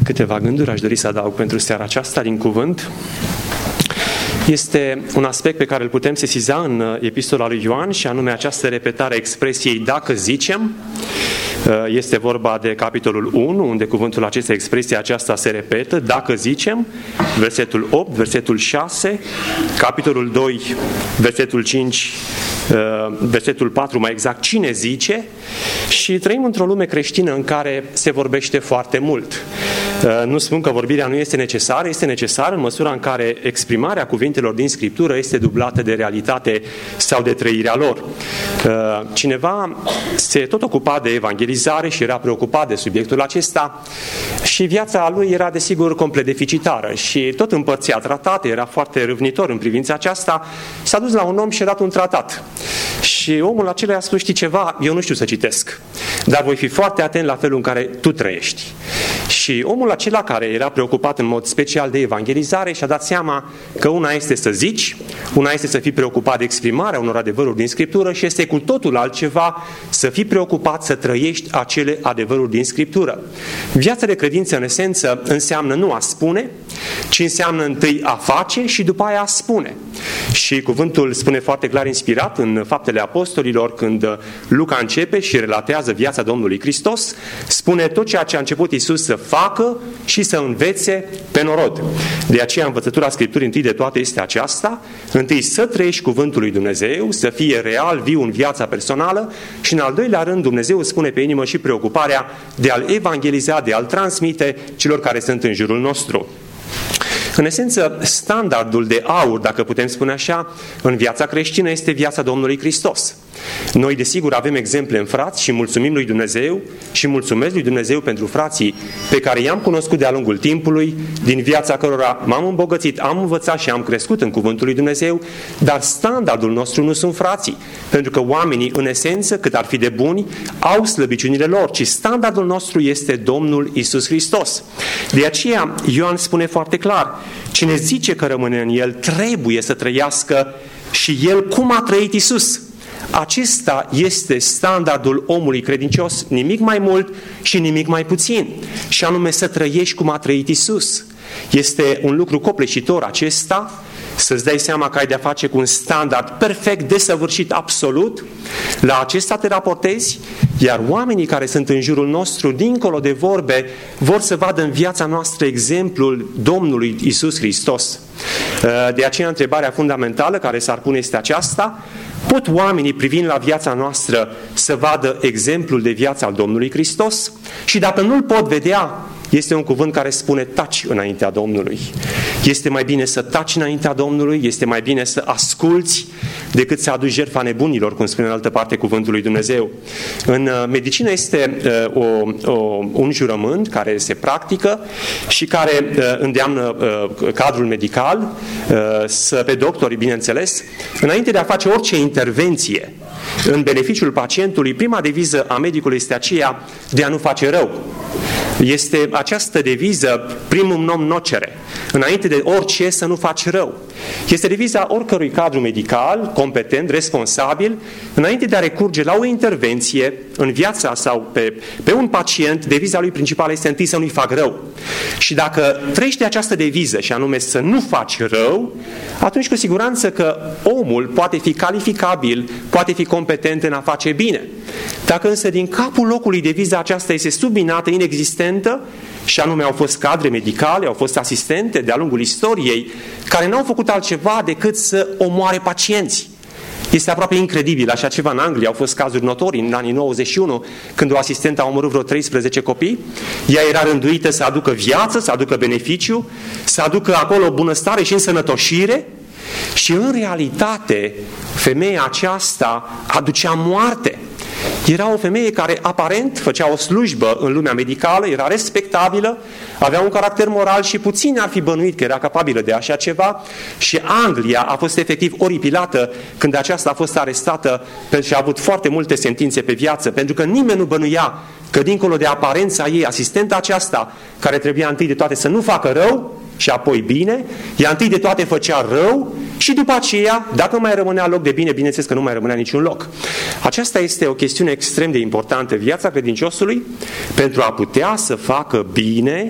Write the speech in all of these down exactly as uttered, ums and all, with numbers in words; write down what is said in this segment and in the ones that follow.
Câteva gânduri aș dori să adaug pentru seara aceasta din cuvânt. Este un aspect pe care îl putem sesiza în epistola lui Ioan și anume această repetare a expresiei dacă zicem. Este vorba de capitolul unu, unde cuvântul acesta, expresia aceasta se repetă, dacă zicem, versetul opt, versetul șase, capitolul doi, versetul cinci, versetul patru, mai exact, cine zice, și trăim într-o lume creștină în care se vorbește foarte mult. Nu spun că vorbirea nu este necesară, este necesară în măsura în care exprimarea cuvintelor din Scriptură este dublată de realitate sau de trăirea lor. Cineva se tot ocupa de evangelizare și era preocupat de subiectul acesta și viața lui era desigur complet deficitară și tot împărțea tratate, era foarte râvnitor în privința aceasta, s-a dus la un om și a dat un tratat. Și omul acela i-a spus, știi ceva, eu nu știu să citesc, dar voi fi foarte atent la felul în care tu trăiești. Și omul acela care era preocupat în mod special de evangelizare și-a dat seama că una este să zici, una este să fii preocupat de exprimarea unor adevăruri din Scriptură și este cu totul altceva să fii preocupat să trăiești acele adevăruri din Scriptură. Viața de credință, în esență, înseamnă nu a spune, ci înseamnă întâi a face și după aia a spune. Și cuvântul spune foarte clar, inspirat în Faptele Apostolilor, când Luca începe și relatează viața Domnului Hristos, spune tot ceea ce a început Iisus să facă și să învețe pe norod. De aceea învățătura Scripturii întâi de toate este aceasta, întâi să trăiești cuvântul lui Dumnezeu, să fie real, viu în viața personală și în al doilea rând Dumnezeu îți pune pe inimă și preocuparea de a-L evangeliza, de a-L transmite celor care sunt în jurul nostru. În esență, standardul de aur, dacă putem spune așa, în viața creștină este viața Domnului Hristos. Noi, desigur, avem exemple în frați și mulțumim lui Dumnezeu și mulțumesc lui Dumnezeu pentru frații pe care i-am cunoscut de-a lungul timpului, din viața cărora m-am îmbogățit, am învățat și am crescut în cuvântul lui Dumnezeu, dar standardul nostru nu sunt frații, pentru că oamenii, în esență, cât ar fi de buni, au slăbiciunile lor, ci standardul nostru este Domnul Iisus Hristos. De aceea, Ioan spune foarte clar, cine zice că rămâne în El, trebuie să trăiască și El cum a trăit Iisus. Acesta este standardul omului credincios, nimic mai mult și nimic mai puțin, și anume să trăiești cum a trăit Iisus. Este un lucru copleșitor acesta, să-ți dai seama că ai de-a face cu un standard perfect, desăvârșit, absolut, la acesta te raportezi, iar oamenii care sunt în jurul nostru, dincolo de vorbe, vor să vadă în viața noastră exemplul Domnului Iisus Hristos. De aceea întrebarea fundamentală care s-ar pune este aceasta: pot oamenii, privind la viața noastră, să vadă exemplul de viață al Domnului Hristos? Și dacă nu-l pot vedea, este un cuvânt care spune taci înaintea Domnului. Este mai bine să taci înaintea Domnului, este mai bine să asculți decât să aduci jertfa nebunilor, cum spune în altă parte cuvântul lui Dumnezeu. În medicină este uh, o, o, un jurământ care se practică și care uh, îndeamnă uh, cadrul medical, uh, să, pe doctori, bineînțeles, înainte de a face orice intervenție în beneficiul pacientului, prima deviză a medicului este aceea de a nu face rău. Este această deviză, primum non nocere, înainte de orice să nu faci rău. Este deviza oricărui cadru medical, competent, responsabil, înainte de a recurge la o intervenție în viața sau pe, pe un pacient, deviza lui principală este întâi să nu-i fac rău. Și dacă trăiești această deviză, și anume să nu faci rău, atunci cu siguranță că omul poate fi calificabil, poate fi competent în a face bine. Dacă însă din capul locului deviza aceasta este subminată, inexistentă, și anume au fost cadre medicale, au fost asistente de-a lungul istoriei, care n-au făcut altceva decât să omoare pacienți. Este aproape incredibil, așa ceva în Anglia, au fost cazuri notorii în anii nouăzeci și unu, când o asistentă a omorât vreo treisprezece copii, ea era rânduită să aducă viață, să aducă beneficiu, să aducă acolo bunăstare și însănătoșire, și în realitate femeia aceasta aducea moarte. Era o femeie care aparent făcea o slujbă în lumea medicală, era respectabilă, avea un caracter moral și puțin ar fi bănuit că era capabilă de așa ceva, și Anglia a fost efectiv oripilată când aceasta a fost arestată și a avut foarte multe sentințe pe viață, pentru că nimeni nu bănuia că dincolo de aparența ei, asistenta aceasta, care trebuia întâi de toate să nu facă rău și apoi bine, ea întâi de toate făcea rău și după aceea, dacă mai rămânea loc de bine, bineînțeles că nu mai rămânea niciun loc. Aceasta este o chestiune extrem de importantă. Viața credinciosului, pentru a putea să facă bine,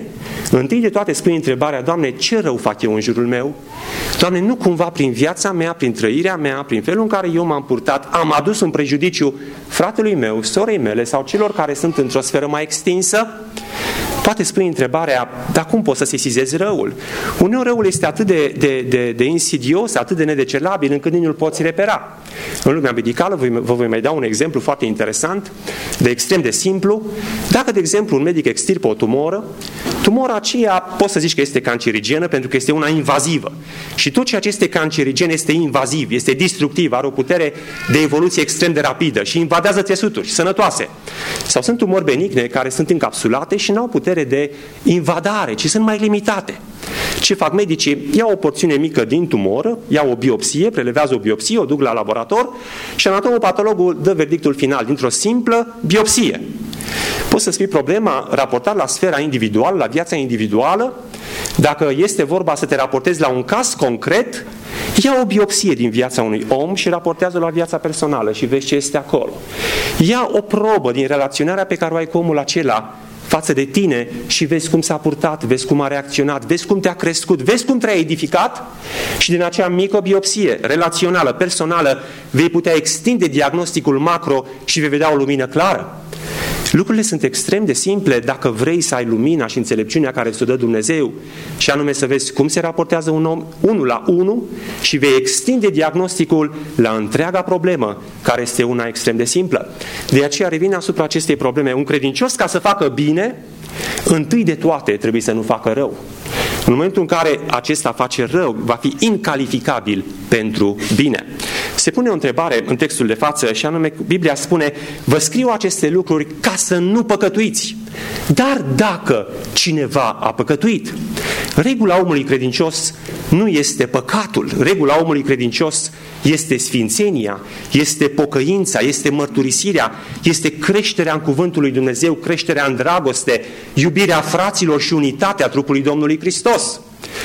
Întâi de toate spui întrebarea: Doamne, ce rău fac eu în jurul meu? Doamne, nu cumva prin viața mea, prin trăirea mea, prin felul în care eu m-am purtat, am adus un prejudiciu fratelui meu, sorei mele sau celor care sunt într-o sferă mai extinsă? Poate spui întrebarea: dar cum poți să sesizezi răul? Uneori răul este atât de, de, de, de insidios, atât de nedecelabil, încât nici nu-l poți repera. În lumea medicală vă voi mai da un exemplu foarte interesant, de extrem de simplu. Dacă, de exemplu, un medic extirpă o tumoră, tumora aceea poți să zici că este cancerigenă pentru că este una invazivă. Și tot ceea ce este cancerigen este invaziv, este destructiv, are o putere de evoluție extrem de rapidă și invadează țesuturi sănătoase. Sau sunt tumori benigne care sunt încapsulate și nu au putere de invadare, ci sunt mai limitate. Ce fac medicii? Iau o porțiune mică din tumoră, iau o biopsie, prelevează o biopsie, o duc la laborator și anatomopatologul dă verdictul final dintr-o simplă biopsie. Poți să spui problema raportat la sfera individuală, la viața individuală. Dacă este vorba să te raportezi la un caz concret, ia o biopsie din viața unui om și raportează la viața personală și vezi ce este acolo. Ia o probă din relaționarea pe care o ai cu omul acela față de tine și vezi cum s-a purtat, vezi cum a reacționat, vezi cum te-a crescut, vezi cum te-a edificat și din acea mică biopsie relațională, personală, vei putea extinde diagnosticul macro și vei vedea o lumină clară. Lucrurile sunt extrem de simple dacă vrei să ai lumina și înțelepciunea care ți-o dă Dumnezeu, și anume să vezi cum se raportează un om unul la unul și vei extinde diagnosticul la întreaga problemă, care este una extrem de simplă. De aceea revin asupra acestei probleme. Un credincios, ca să facă bine, întâi de toate trebuie să nu facă rău. În momentul în care acesta face rău, va fi incalificabil pentru bine. Se pune o întrebare în textul de față și anume, Biblia spune: vă scriu aceste lucruri ca să nu păcătuiți. Dar dacă cineva a păcătuit, regula omului credincios nu este păcatul. Regula omului credincios este sfințenia, este pocăința, este mărturisirea, este creșterea în cuvântul lui Dumnezeu, creșterea în dragoste, iubirea fraților și unitatea trupului Domnului Hristos.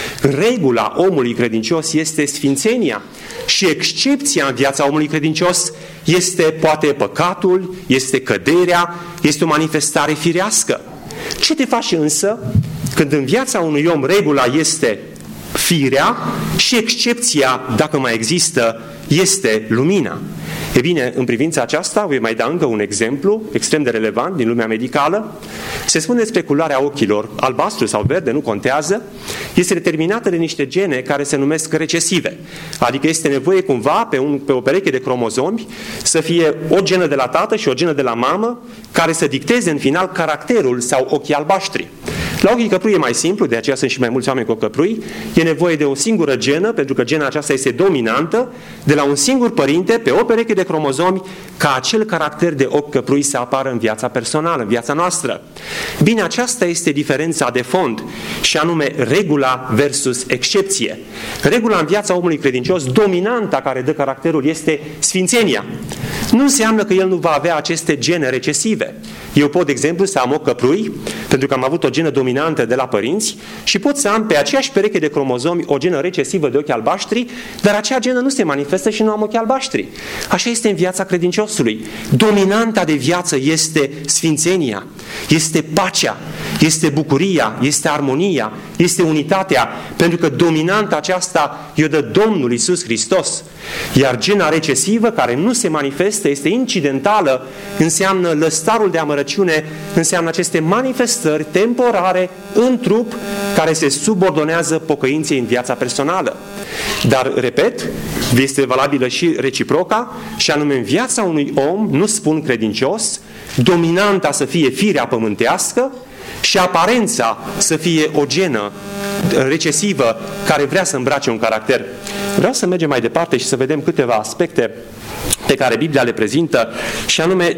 Regula omului credincios este sfințenia și excepția în viața omului credincios este poate păcatul, este căderea, este o manifestare firească. Ce te face însă când în viața unui om regula este firea și excepția, dacă mai există, este lumina? E bine, în privința aceasta voi mai da încă un exemplu extrem de relevant din lumea medicală. Se spune despre culoarea ochilor, albastru sau verde, nu contează, este determinată de niște gene care se numesc recesive. Adică este nevoie cumva pe, un, pe o pereche de cromozomi să fie o genă de la tată și o genă de la mamă care să dicteze în final caracterul sau ochii albaștri. La ochii căprui e mai simplu, de aceea sunt și mai mulți oameni cu ochi căprui. E nevoie de o singură genă, pentru că gena aceasta este dominantă, de la un singur părinte, pe o pereche de cromozomi, ca acel caracter de ochi căprui să apară în viața personală, în viața noastră. Bine, aceasta este diferența de fond, și anume regula versus excepție. Regula în viața omului credincios, dominanta care dă caracterul, este sfințenia. Nu înseamnă că el nu va avea aceste gene recesive. Eu pot, de exemplu, să am ochi căprui, pentru că am avut o genă dominantă de la părinți, și pot să am pe aceeași pereche de cromozomi o genă recesivă de ochi albaștri, dar acea genă nu se manifestă și nu am ochi albaștri. Așa este în viața credinciosului. Dominanta de viață este sfințenia, este pacea, este bucuria, este armonia, este unitatea, pentru că dominanta aceasta i-o dă Domnul Iisus Hristos. Iar gena recesivă, care nu se manifestă, este incidentală, înseamnă lăstarul de amărăciune, înseamnă aceste manifestări temporare în trup care se subordonează pocăinței în viața personală. Dar, repet, este valabilă și reciproca, și anume în viața unui om, nu spun credincios, dominanta să fie firea pământească și aparența să fie o genă recesivă care vrea să îmbrace un caracter. Vreau să mergem mai departe și să vedem câteva aspecte pe care Biblia le prezintă, și anume,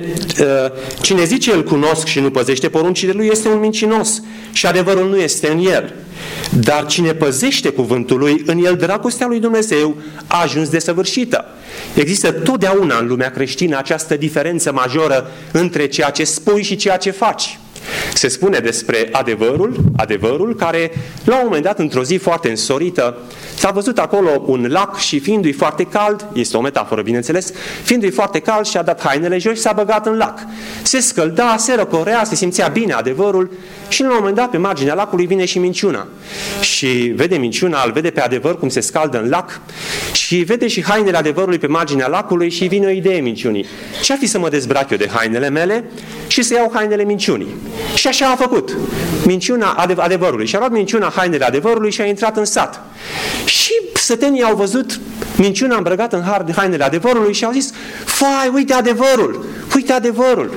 cine zice îl cunosc și nu păzește poruncile lui este un mincinos și adevărul nu este în el. Dar cine păzește cuvântul lui, în el dragostea lui Dumnezeu a ajuns desăvârșită. Există totdeauna în lumea creștină această diferență majoră între ceea ce spui și ceea ce faci. Se spune despre adevărul, adevărul care, la un moment dat, într-o zi foarte însorită, s-a văzut acolo un lac și fiindu-i foarte cald, este o metaforă, bineînțeles, fiindu-i foarte cald și-a dat hainele jos și s-a băgat în lac. Se scălda, se răcorea, se simțea bine adevărul și, la un moment dat, pe marginea lacului vine și minciuna. Și vede minciuna, îl vede pe adevăr cum se scaldă în lac și vede și hainele adevărului pe marginea lacului și vine o idee minciunii. Ce-ar fi să mă dezbrac eu de hainele mele și să iau hainele minciunii? Și așa a făcut. Minciuna adevărului. Și a luat minciuna hainele adevărului și a intrat în sat. Și sătenii au văzut minciuna îmbrăgată în hainele adevărului și au zis: fai, uite adevărul, uite adevărul.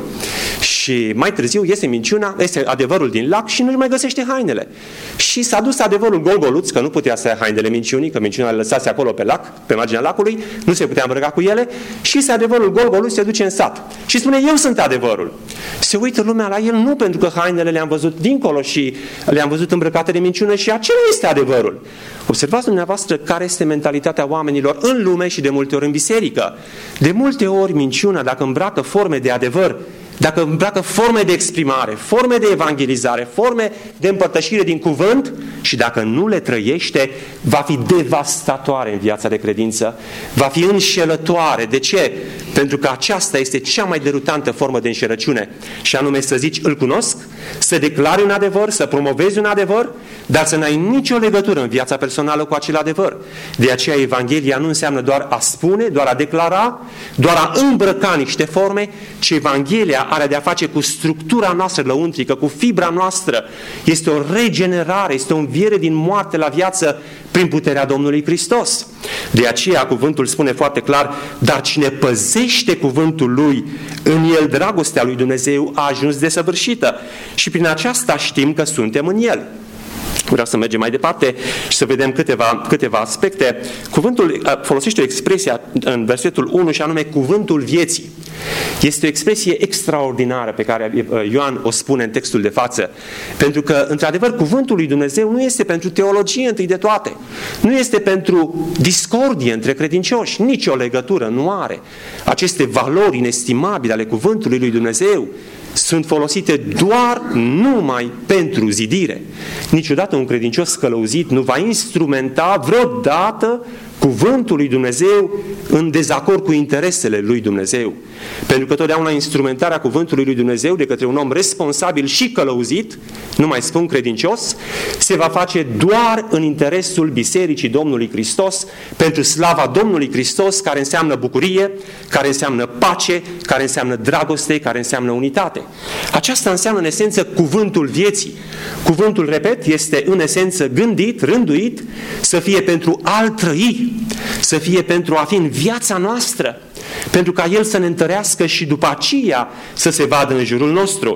Și mai târziu iese minciuna, este adevărul din lac și nu-și mai găsește hainele. Și s-a dus adevărul gol-goluț, că nu putea să ia hainele minciunii, că minciuna le lăsase acolo pe lac, pe marginea lacului, nu se putea îmbrăca cu ele, și este adevărul gol-goluț, se duce în sat. Și spune: eu sunt adevărul. Se uită lumea la el, nu pentru că hainele le-am văzut dincolo și le-am văzut îmbrăcate de minciună și acela este adevărul. Observați dumneavoastră care este mentalitatea oamenilor în lume și de multe ori în biserică. De multe ori minciuna, dacă îmbracă forme de adevăr, dacă îmbracă forme de exprimare, forme de evangelizare, forme de împărtășire din cuvânt și dacă nu le trăiește, va fi devastatoare în viața de credință, va fi înșelătoare. De ce? Pentru că aceasta este cea mai derutantă formă de înșelăciune și anume să zici: îl cunosc, să declari un adevăr, să promovezi un adevăr, dar să n-ai nicio legătură în viața personală cu acel adevăr. De aceea Evanghelia nu înseamnă doar a spune, doar a declara, doar a îmbrăca niște forme, ci Evanghelia are de a face cu structura noastră lăuntrică, cu fibra noastră. Este o regenerare, este o înviere din moarte la viață prin puterea Domnului Hristos. De aceea cuvântul spune foarte clar: dar cine păzește cuvântul lui, în el dragostea lui Dumnezeu a ajuns desăvârșită și prin aceasta știm că suntem în el. Vreau să mergem mai departe și să vedem câteva, câteva aspecte. Cuvântul folosește o expresie în versetul unu și anume cuvântul vieții. Este o expresie extraordinară pe care Ioan o spune în textul de față. Pentru că, într-adevăr, cuvântul lui Dumnezeu nu este pentru teologie întâi de toate. Nu este pentru discordie între credincioși. Nici o legătură nu are. Aceste valori inestimabile ale cuvântului lui Dumnezeu sunt folosite doar numai pentru zidire. Niciodată un credincios călăuzit nu va instrumenta vreodată cuvântul lui Dumnezeu în dezacord cu interesele lui Dumnezeu. Pentru că totdeauna instrumentarea cuvântului lui Dumnezeu de către un om responsabil și călăuzit, nu mai spun credincios, se va face doar în interesul Bisericii Domnului Hristos, pentru slava Domnului Hristos, care înseamnă bucurie, care înseamnă pace, care înseamnă dragoste, care înseamnă unitate. Aceasta înseamnă în esență cuvântul vieții. Cuvântul, repet, este în esență gândit, rânduit, să fie pentru a-L trăi, să fie pentru a fi în viața noastră, pentru ca El să ne întărească și după aceea să se vadă în jurul nostru.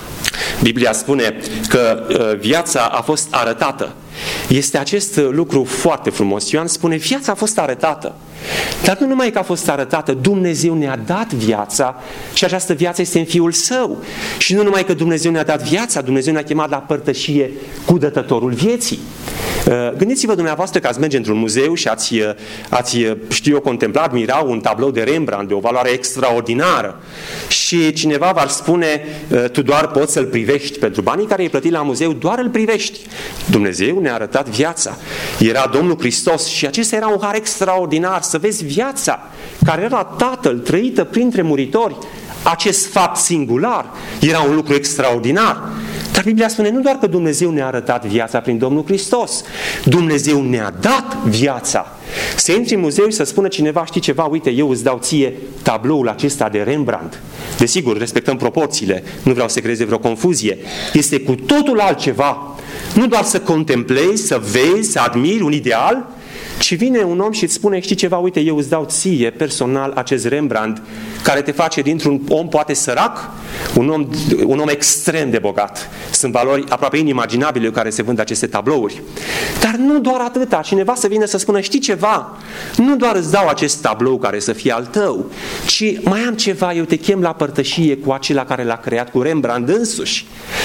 Biblia spune că viața a fost arătată. Este acest lucru foarte frumos. Ioan spune: viața a fost arătată. Dar nu numai că a fost arătată, Dumnezeu ne-a dat viața și această viață este în Fiul Său. Și nu numai că Dumnezeu ne-a dat viața, Dumnezeu ne-a chemat la părtășie cu Dătătorul vieții. Gândiți-vă dumneavoastră că ați merge într-un muzeu și ați, ați știu eu, contempla, admira un tablou de Rembrandt de o valoare extraordinară și cineva v-ar spune: tu doar poți să-l privești, pentru banii care i-ai plătit la muzeu, doar îl privești. Dumnezeu ne-a arătat viața. Era Domnul Hristos și acesta era un har extraordinar, să vezi viața care era Tatăl trăită printre muritori. Acest fapt singular era un lucru extraordinar. Dar Biblia spune nu doar că Dumnezeu ne-a arătat viața prin Domnul Hristos, Dumnezeu ne-a dat viața. Să intri în muzeu și să spună cineva: știi ceva, uite, eu îți dau ție tabloul acesta de Rembrandt. Desigur, respectăm proporțiile, nu vreau să creeze vreo confuzie. Este cu totul altceva. Nu doar să contemplezi, să vezi, să admiri un ideal, ci vine un om și îți spune: știi ceva, uite, eu îți dau ție personal acest Rembrandt care te face dintr-un om poate sărac, un om, un om extrem de bogat. Sunt valori aproape inimaginabile care se vând aceste tablouri. Dar nu doar atâta, cineva să vină să spună: știi ceva, nu doar îți dau acest tablou care să fie al tău, ci mai am ceva, eu te chem la părtășie cu acela care l-a creat, cu Rembrandt însuși.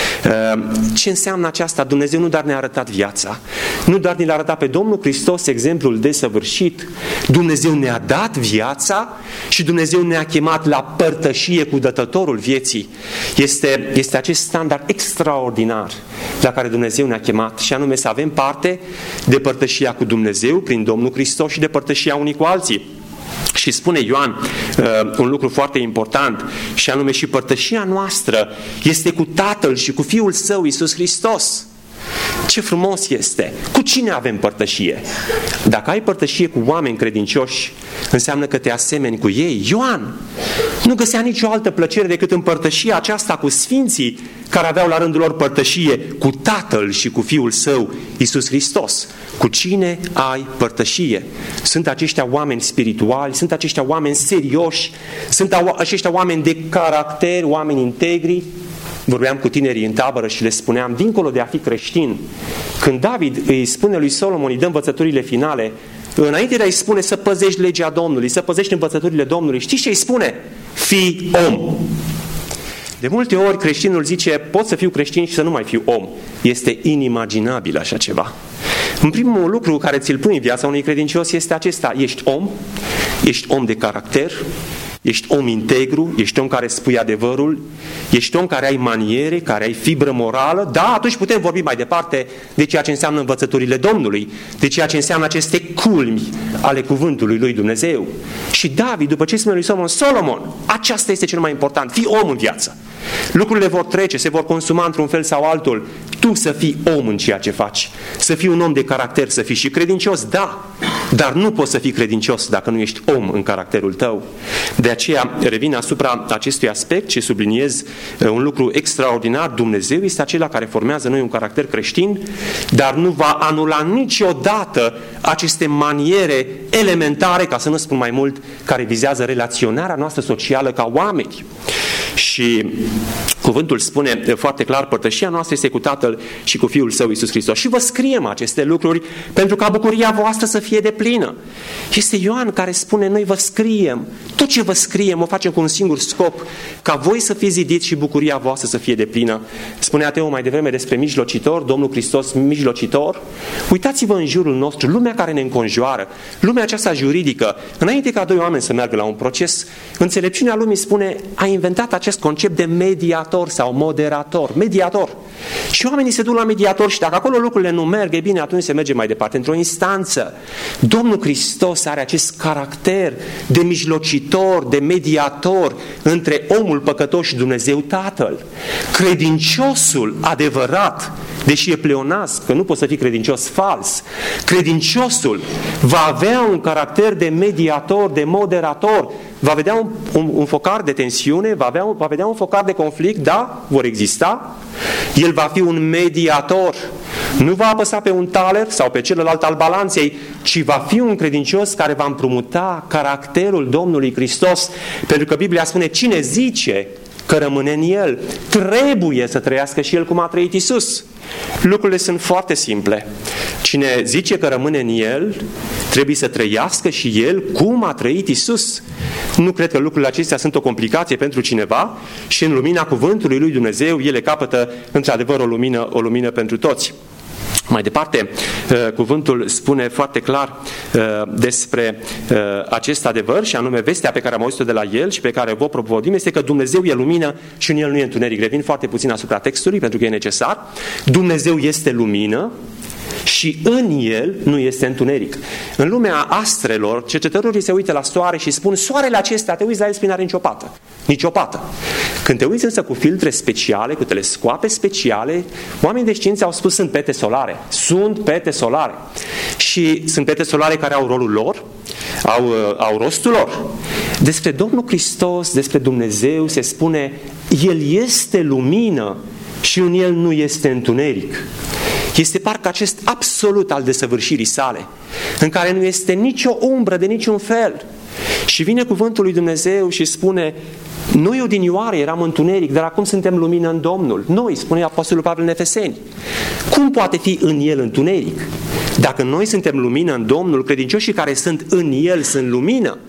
Ce înseamnă aceasta? Dumnezeu nu doar ne-a arătat viața, nu doar ne-a arătat pe Domnul Hristos exemplul desăvârșit, Dumnezeu ne-a dat viața și Dumnezeu ne-a chemat la părtășie cu dătătorul vieții. Este, este acest standard extraordinar la care Dumnezeu ne-a chemat, și anume să avem parte de părtășia cu Dumnezeu prin Domnul Hristos și de părtășia unii cu alții. Și spune Ioan uh, un lucru foarte important, și anume și părtășia noastră este cu Tatăl și cu Fiul Său, Iisus Hristos. Ce frumos este! Cu cine avem părtășie? Dacă ai părtășie cu oameni credincioși, înseamnă că te asemeni cu ei. Ioan nu găsea nicio altă plăcere decât în părtășia aceasta cu sfinții care aveau la rândul lor părtășie cu Tatăl și cu Fiul Său, Iisus Hristos. Cu cine ai părtășie? Sunt aceștia oameni spirituali, sunt aceștia oameni serioși, sunt aceștia oameni de caracter, oameni integri. Vorbeam cu tinerii în tabără și le spuneam, dincolo de a fi creștin, când David îi spune lui Solomon, îi dă învățăturile finale, înainte de a-i spune să păzești legea Domnului, să păzești învățăturile Domnului, știți ce îi spune? Fii om. De multe ori creștinul zice, pot să fiu creștin și să nu mai fiu om. Este inimaginabil așa ceva. În primul lucru care ți-l pui în viața unui credincios este acesta: ești om, ești om de caracter, ești om integru, ești om care spui adevărul, ești om care ai maniere, care ai fibră morală. Da, atunci putem vorbi mai departe de ceea ce înseamnă învățăturile Domnului, de ceea ce înseamnă aceste culmi ale cuvântului lui Dumnezeu. Și David, după ce spune lui Solomon, Solomon, aceasta este cel mai important, fii om în viață. Lucrurile vor trece, se vor consuma într-un fel sau altul. Tu să fii om în ceea ce faci, să fii un om de caracter, să fii și credincios, da, dar nu poți să fii credincios dacă nu ești om în caracterul tău. De aceea revin asupra acestui aspect și subliniez un lucru extraordinar. Dumnezeu este acela care formează noi un caracter creștin, dar nu va anula niciodată aceste maniere elementare, ca să nu spun mai mult, care vizează relaționarea noastră socială ca oameni. Și cuvântul spune foarte clar, părtășia noastră este cu Tatăl și cu Fiul Său, Iisus Hristos. Și vă scriem aceste lucruri pentru ca bucuria voastră să fie deplină. Este Ioan care spune, noi vă scriem, tot ce vă scriem o facem cu un singur scop, ca voi să fiți zidiți și bucuria voastră să fie deplină. Spunea Teo mai devreme despre mijlocitor, Domnul Hristos mijlocitor. Uitați-vă în jurul nostru, lumea care ne înconjoară, lumea aceasta juridică. Înainte ca doi oameni să meargă la un proces, înțelepciunea lumii spune, a inventat acest concept de mediator sau moderator, mediator. Și oamenii se duc la mediator și dacă acolo lucrurile nu merg, e bine, atunci se merge mai departe, într-o instanță. Domnul Hristos are acest caracter de mijlocitor, de mediator între omul păcătos și Dumnezeu Tatăl. Credinciosul adevărat, deși e pleonaz, că nu poți să fii credincios fals, credinciosul va avea un caracter de mediator, de moderator, va vedea un, un, un focar de tensiune, va, avea, va vedea un focar de conflict, da, vor exista. El va fi un mediator. Nu va apăsa pe un taler sau pe celălalt al balanței, ci va fi un credincios care va împrumuta caracterul Domnului Hristos. Pentru că Biblia spune, cine zice că rămâne în El, trebuie să trăiască și El cum a trăit Iisus. Lucrurile sunt foarte simple. Cine zice că rămâne în El, trebuie să trăiască și El cum a trăit Iisus. Nu cred că lucrurile acestea sunt o complicație pentru cineva și în lumina cuvântului lui Dumnezeu, ele capătă într-adevăr o lumină, o lumină pentru toți. Mai departe, cuvântul spune foarte clar despre acest adevăr și anume vestea pe care am auzit-o de la El și pe care vă propovădim este că Dumnezeu e lumină și în El nu e întuneric. Revin foarte puțin asupra textului pentru că e necesar. Dumnezeu este lumină și în El nu este întuneric. În lumea astrelor, cercetătorii se uită la soare și spun, soarele acesta, te uiți la el, spune, n-are nicio pată. Nicio pată. Când te uiți însă cu filtre speciale, cu telescoape speciale, oamenii de știință au spus, sunt pete solare. Sunt pete solare. Și sunt pete solare care au rolul lor, au, au rostul lor. Despre Domnul Hristos, despre Dumnezeu se spune, El este lumină și în El nu este întuneric. Este parcă acest absolut al desăvârșirii sale, în care nu este nicio umbră de niciun fel. Și vine cuvântul lui Dumnezeu și spune, noi odinioare eram întuneric, dar acum suntem lumină în Domnul. Noi, spune Apostolul Pavel în Efeseni. Cum poate fi în El întuneric? Dacă noi suntem lumină în Domnul, credincioșii care sunt în El sunt lumină,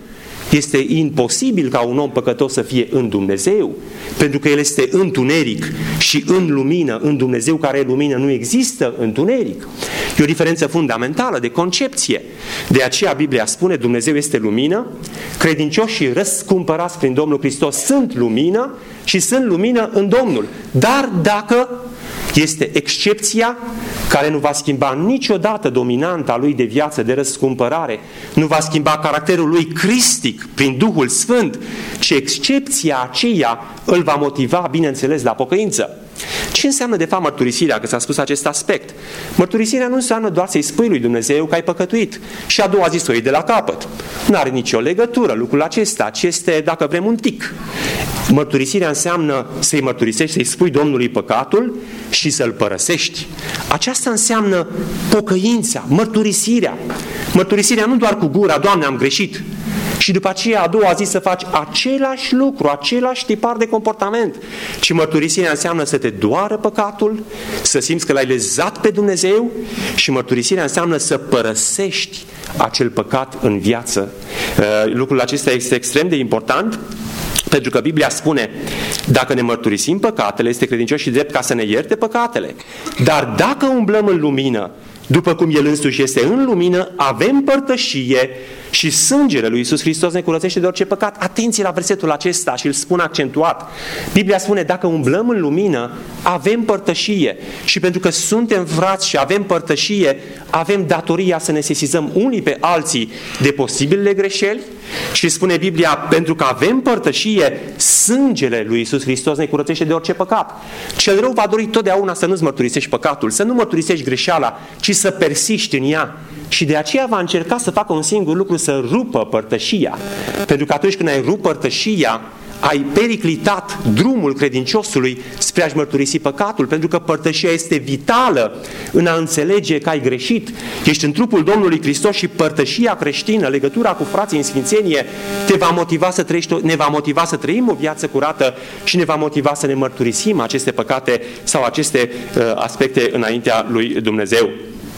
Este imposibil ca un om păcătos să fie în Dumnezeu, pentru că el este întuneric și în lumină, în Dumnezeu care e lumină, nu există întuneric. E o diferență fundamentală de concepție. De aceea Biblia spune, Dumnezeu este lumină, credincioșii răscumpărați prin Domnul Hristos sunt lumină și sunt lumină în Domnul. Dar dacă este excepția care nu va schimba niciodată dominanta lui de viață, de răscumpărare, nu va schimba caracterul lui cristic prin Duhul Sfânt, ci excepția aceea îl va motiva, bineînțeles, la pocăință. Ce înseamnă de fapt mărturisirea, că s-a spus acest aspect? Mărturisirea nu înseamnă doar să-i spui lui Dumnezeu că ai păcătuit și a doua zi să o iei de la capăt. Nu are nicio legătură lucrul acesta, ci este, dacă vrem, un tic. Mărturisirea înseamnă să-i mărturisești, să-i spui Domnului păcatul și să-l părăsești. Aceasta înseamnă pocăința, mărturisirea. Mărturisirea nu doar cu gura, Doamne, am greșit, și după aceea a doua zi să faci același lucru, același tipar de comportament. Ci mărturisirea înseamnă să te doară păcatul, să simți că l-ai lezat pe Dumnezeu, și mărturisirea înseamnă să părăsești acel păcat în viață. Lucrul acesta este extrem de important, pentru că Biblia spune, dacă ne mărturisim păcatele, este credincios și drept ca să ne ierte păcatele. Dar dacă umblăm în lumină, după cum El însuși este în lumină, avem părtășie și sângele lui Iisus Hristos ne curățește de orice păcat. Atenție la versetul acesta și îl spun accentuat. Biblia spune, dacă umblăm în lumină, avem părtășie. Și pentru că suntem frați și avem părtășie, avem datoria să ne sesizăm unii pe alții de posibilele greșeli. Și spune Biblia, pentru că avem părtășie, sângele lui Iisus Hristos ne curățește de orice păcat. Cel rău va dori totdeauna să nu-ți mărturisești păcatul, să nu mărturisești greșeala, ci să persiști în ea. Și de aceea va încerca să facă un singur lucru, să rupă părtășia. Pentru că atunci când ai rupt părtășia, ai periclitat drumul credinciosului spre a-și mărturisi păcatul, pentru că părtășia este vitală în a înțelege că ai greșit. Ești în trupul Domnului Hristos și părtășia creștină, legătura cu frații în sfințenie, te va motiva să trăiești, ne va motiva să trăim o viață curată și ne va motiva să ne mărturisim aceste păcate sau aceste uh, aspecte înaintea lui Dumnezeu.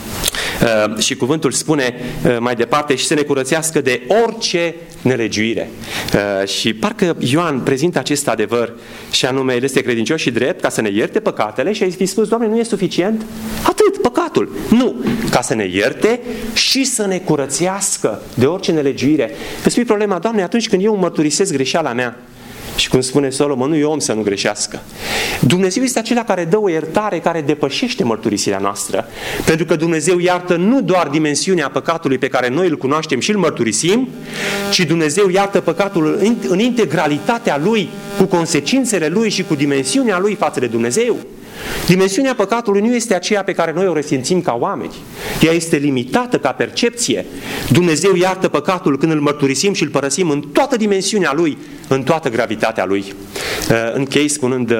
Uh, și cuvântul spune uh, mai departe, și să ne curățească de orice nelegiuire. Uh, și parcă Ioan prezintă acest adevăr, și anume, El este credincios și drept ca să ne ierte păcatele, și ai fi spus, Doamne, nu e suficient? Atât, păcatul. Nu, ca să ne ierte și să ne curățească de orice nelegiuire. Îți spui problema, Doamne, atunci când eu mărturisesc greșeala mea, și cum spune Solomon, nu e om să nu greșească. Dumnezeu este acela care dă o iertare care depășește mărturisirea noastră. Pentru că Dumnezeu iartă nu doar dimensiunea păcatului pe care noi îl cunoaștem și îl mărturisim, ci Dumnezeu iartă păcatul în integralitatea Lui, cu consecințele Lui și cu dimensiunea Lui față de Dumnezeu. Dimensiunea păcatului nu este aceea pe care noi o resimțim ca oameni. Ea este limitată ca percepție. Dumnezeu iartă păcatul când îl mărturisim și îl părăsim în toată dimensiunea Lui, în toată gravitatea Lui. Închei spunând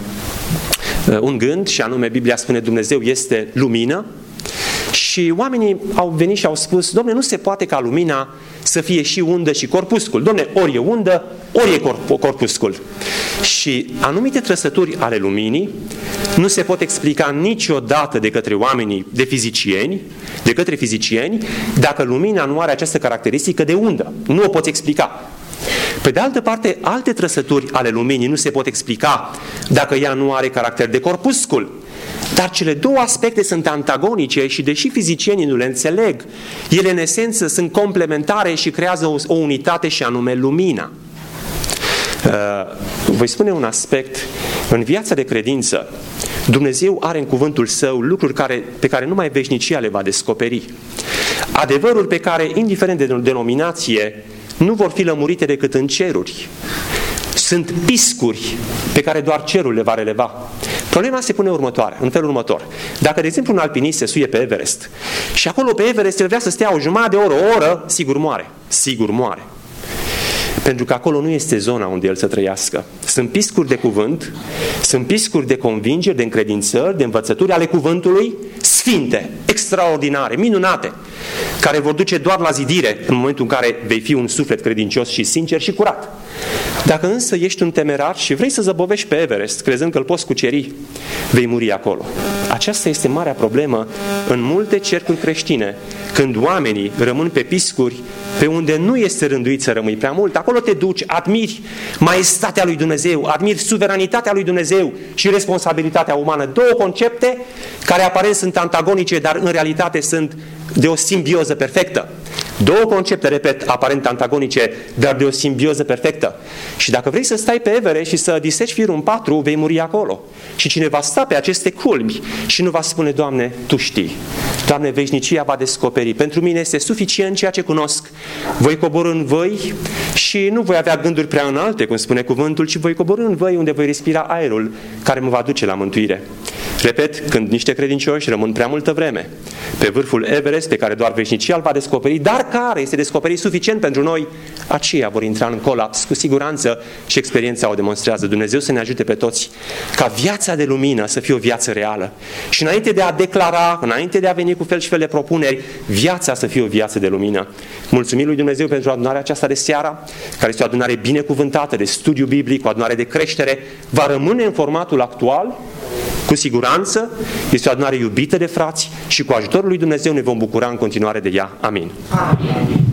un gând, și anume Biblia spune, Dumnezeu este lumină. Și oamenii au venit și au spus, Dom'le, nu se poate ca lumina să fie și undă și corpuscul. Dom'le, ori e undă, ori e corp- corpuscul. Și anumite trăsături ale luminii nu se pot explica niciodată de către oamenii, de fizicieni, de către fizicieni, dacă lumina nu are această caracteristică de undă. Nu o poți explica. Pe de altă parte, alte trăsături ale luminii nu se pot explica dacă ea nu are caracter de corpuscul. Dar cele două aspecte sunt antagonice și deși fizicienii nu le înțeleg, ele în esență sunt complementare și creează o, o unitate, și anume lumina. Uh, voi spune un aspect. În viața de credință, Dumnezeu are în cuvântul Său lucruri care, pe care numai veșnicia le va descoperi. Adevăruri pe care, indiferent de denominație, nu vor fi lămurite decât în ceruri. Sunt piscuri pe care doar cerul le va releva. Problema se pune următoare, în felul următor. Dacă, de exemplu, un alpinist se suie pe Everest și acolo pe Everest el vrea să stea o jumătate de oră, o oră, sigur moare. Sigur moare. Pentru că acolo nu este zona unde el să trăiască. Sunt piscuri de cuvânt, sunt piscuri de convingeri, de încredințări, de învățături ale cuvântului, sfinte, extraordinare, minunate, care vor duce doar la zidire în momentul în care vei fi un suflet credincios și sincer și curat. Dacă însă ești un temerar și vrei să zăbovești pe Everest, crezând că îl poți cuceri, vei muri acolo. Aceasta este marea problemă în multe cercuri creștine, când oamenii rămân pe piscuri pe unde nu este rânduit să rămâi prea mult. Acolo te duci, admiri maestatea lui Dumnezeu, admiri suveranitatea lui Dumnezeu și responsabilitatea umană. Două concepte care aparent sunt antagonice, dar în realitate sunt de o simbioză perfectă. Două concepte, repet, aparent antagonice, dar de o simbioză perfectă. Și dacă vrei să stai pe Everest și să diseci firul în patru, vei muri acolo. Și cine va sta pe aceste culmi și nu va spune, Doamne, Tu știi. Doamne, veșnicia va descoperi. Pentru mine este suficient ceea ce cunosc. Voi coborî în văi și nu voi avea gânduri prea înalte, cum spune cuvântul, ci voi coborî în văi unde voi respira aerul care mă va duce la mântuire. Repet, când niște credincioși rămân prea multă vreme pe vârful Everest, pe care doar veșnicia îl va descoperi, dar care este descoperit suficient pentru noi, aceia vor intra în colaps, cu siguranță, și experiența o demonstrează. Dumnezeu să ne ajute pe toți ca viața de lumină să fie o viață reală. Și înainte de a declara, înainte de a veni cu fel și fel de propuneri, viața să fie o viață de lumină. Mulțumim lui Dumnezeu pentru adunarea aceasta de seara, care este o adunare binecuvântată de studiu biblic, o adunare de creștere, va rămâne în formatul actual. Cu siguranță este o adunare iubită de frați și cu ajutorul lui Dumnezeu ne vom bucura în continuare de ea. Amin. Amin.